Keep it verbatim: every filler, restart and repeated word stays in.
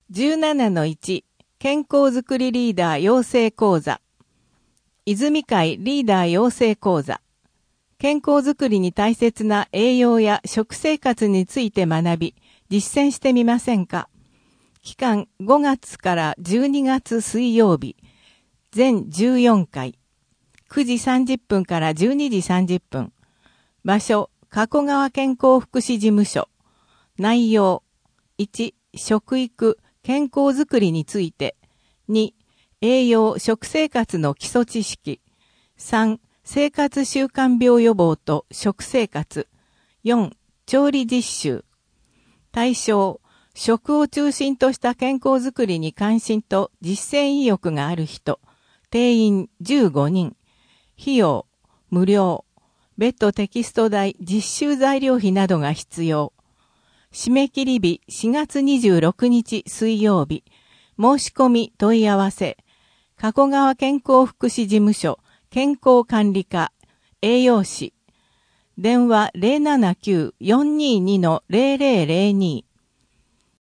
じゅうななのいち 健康づくりリーダー養成講座泉会リーダー養成講座健康づくりに大切な栄養や食生活について学び実践してみませんか。期間ごがつからじゅうにがつ水曜日全じゅうよんかいくじさんじゅっぷんからじゅうにじさんじゅっぷん場所加古川健康福祉事務所内容いち食育健康づくりについてに栄養食生活の基礎知識さん生活習慣病予防と食生活よん調理実習対象食を中心とした健康づくりに関心と実践意欲がある人定員じゅうごにん費用無料別途テキスト代実習材料費などが必要締め切り日しがつにじゅうろくにち水曜日。申し込み問い合わせ。加古川健康福祉事務所健康管理課栄養士。電話 ゼロななきゅう よんにーに ゼロゼロゼロに